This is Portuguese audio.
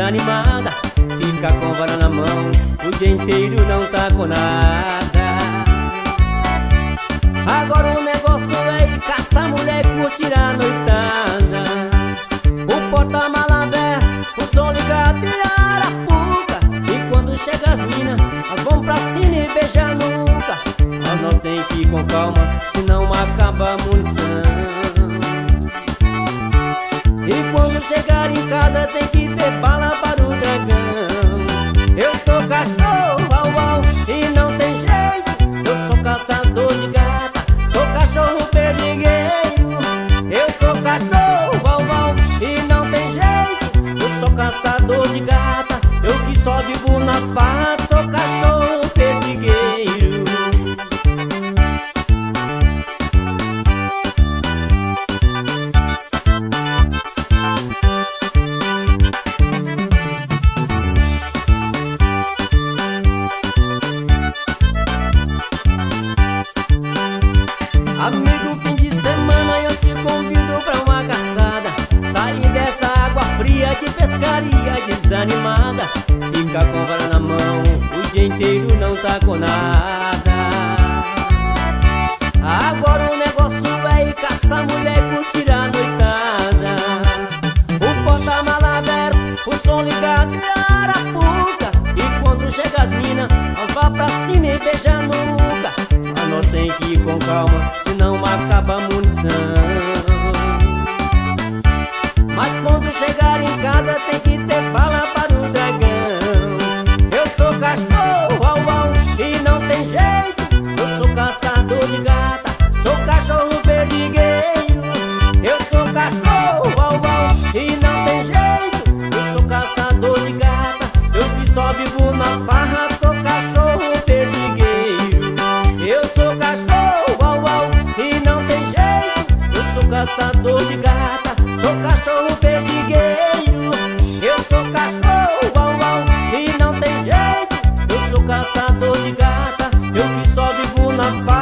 desanimada, fica com vara na mão, o dia inteiro não tá com nada. Agora o negócio é ir caçar mulher e curtir a noitada. O porta-mala aberto, o som ligado e a arapuca. E quando chega as minas, elas vão pra cima e beijam a nuca. Nós não tem que ir com calma, senão acaba a munição. E quando chegar em casa tem que ter bala para o dragão. Eu sou cachorro, au, au, e não tem jeito. Eu sou caçador de gata, sou cachorro perdigueiro. Eu sou cachorro, au, au, e não tem jeito. Eu sou caçador de gata, eu que só vivo nas farras, sou cachorro perdigueiro. Amigo, fim de semana eu te convido pra uma caçada. Sair dessa água fria de pescaria desanimada, fica com vara na mão, o dia inteiro não tá com nada. Agora o negócio é ir caçar mulher e curtir a noitada. O porta-mala aberto, o som ligado e a arapuca. E quando chega as minas, elas vão pra cima e beijam a nuca. Mas nós tem que ir com calma, senão acaba a munição. Mas quando chegar em casa tem que ter bala para o dragão. Eu sou cachorro, au, au, e não tem jeito. Eu sou caçador de gata, sou cachorro perdigueiro. Eu sou cachorro, au, au, e não tem jeito. Eu sou caçador de gata, eu que só vivo na farra, sou cachorro perdigueiro. Eu sou cachorro, au, au, e não tem jeito. Eu sou caçador de gata, sou cachorro perdigueiro. Eu sou cachorro, au, au, e não tem jeito. Eu sou caçador de gata, eu que só vivo na farra.